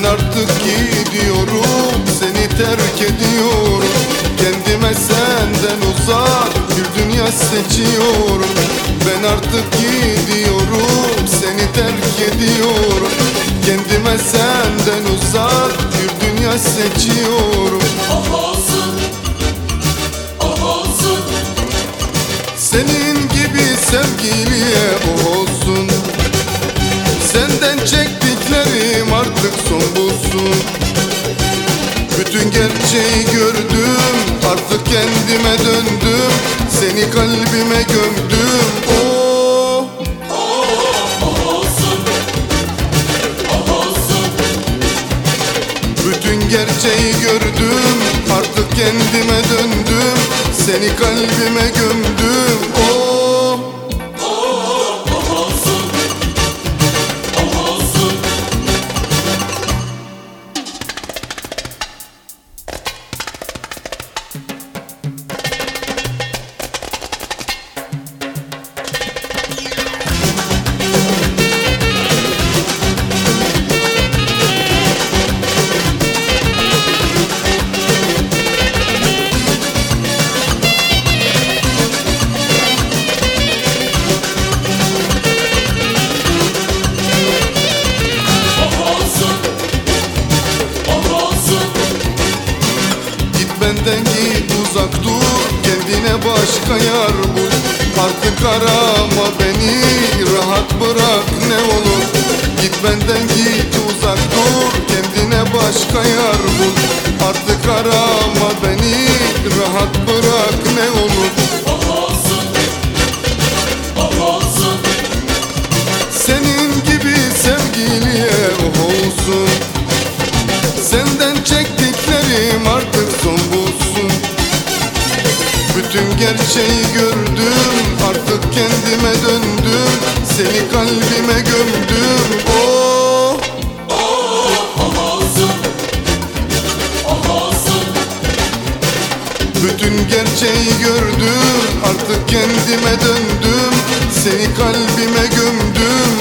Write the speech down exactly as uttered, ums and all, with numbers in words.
artık gidiyorum, seni terk ediyorum. Kendime senden uzak bir dünya seçiyorum. Ben artık gidiyorum, seni terk ediyorum. Kendime senden uzak bir dünya seçiyorum. Oh olsun, oh olsun. Senin gibi sevgiliye oh olsun. Senden çektiklerim artık son bulsun. Bütün gerçeği gördüm, artık kendime döndüm. Seni kalbime gömdüm. Oh, Oh olsun, oh olsun. bütün gerçeği gördüm, artık kendime döndüm. Seni kalbime gömdüm. Oh, Oh olsun, oh olsun. Oh olsun, oh olsun. git benden git, uzak dur, kendine başka yar bul. Artık arama beni, rahat bırak ne olur. Git benden git, uzak dur, kendine başka yar bul. Artık arama beni, rahat bırak ne olur. Oh olsun, oh olsun. Senin gibi sevgiliye oh olsun. Senden çektiklerim artık son bulsun. Bütün gerçeği gördüm, artık kendime döndüm. Seni kalbime gömdüm. Oh, Oh olsun, oh olsun. bütün gerçeği gördüm, artık kendime döndüm. Seni kalbime gömdüm.